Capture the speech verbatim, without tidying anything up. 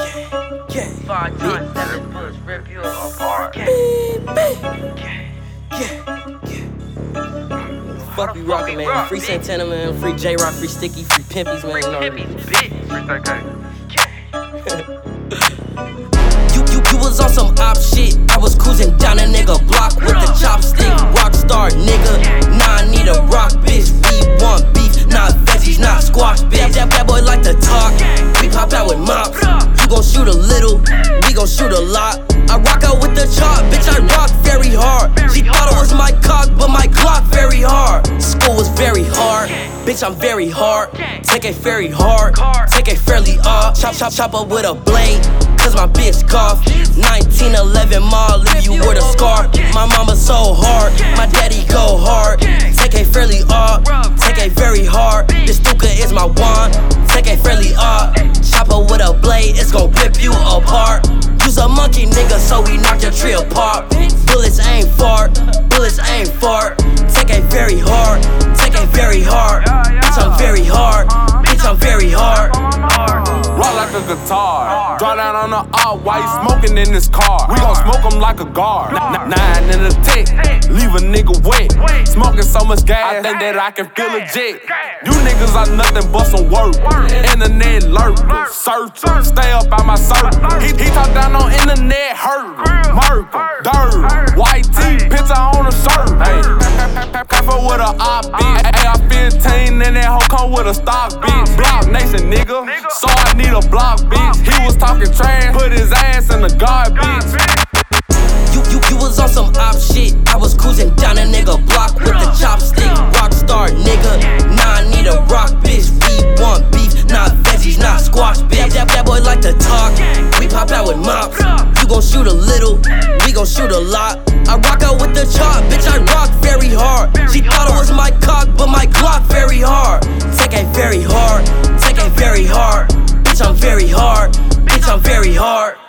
Yeah, Five times seven bullets rip you apart. yeah, yeah. Fuck we rockin', man. rock, Free bitch. Santana, man. Free J-Rock, free Sticky, free Pimpies, man. Free You know what I hippies, mean? bitch. You, you, you was on some op shit. I was cruising down a nigga block with the chopstick. Rockstar nigga. Nah, I need a rock bitch. We want beef, not veggies, not squash bitch. That, that boy like to talk. We pop out with mops. You gon' shoot a little, we gon' shoot a lot. I rock out with the chop, bitch. I rock very hard. She thought it was my cock, but my clock very hard. School was very hard. Bitch, I'm very hard. Take it very hard. Take it fairly off. Chop, chop, chop up with a blade. Cause my bitch cough. nineteen eleven mall, leave you with a scar. My mama so hard, my daddy go hard. Take it fairly off, take it very hard. This Stuka is my wand, take it fairly off. Chop her with a blade, it's gon' rip you apart. Use a monkey nigga, so we knock your tree apart. Bullets ain't fart, bullets ain't fart. Take it very hard, take it very hard. Bitch, I'm very hard, bitch, I'm very hard. Rock like a guitar. Draw down on the all white, smoking in this car. We gon' smoke him like a guard. N- Nine in the tick, leave a nigga wet. Smoking so much gas, I think that I can feel legit. You niggas are nothing but some work. Internet lurkers, searchers, stay up by my circle. He, he talk down on internet, hurt Merkel, dirt, white tee, picture on a shirt. Hey, Pepper with a op bitch. A R fifteen and that hoe come with a stock bitch. Block nation nigga, so I need a block bitch. He was talking trash, put his ass in the garbage. You, you, you was on some op shit. I was cruising down a nigga block with the chopstick. Rockstar nigga. Nah, I need a rock bitch. We want beef, not veggies, not squash bitch. That, that boy like to talk. We pop out with mops. You gon' shoot a little, we gon' shoot a lot. I rock out with the chop, bitch. I rock very hard. She thought it was my cock, but my Glock very hard. Take it very hard, take it very hard. Bitch, I'm very hard. Bitch, I'm very hard.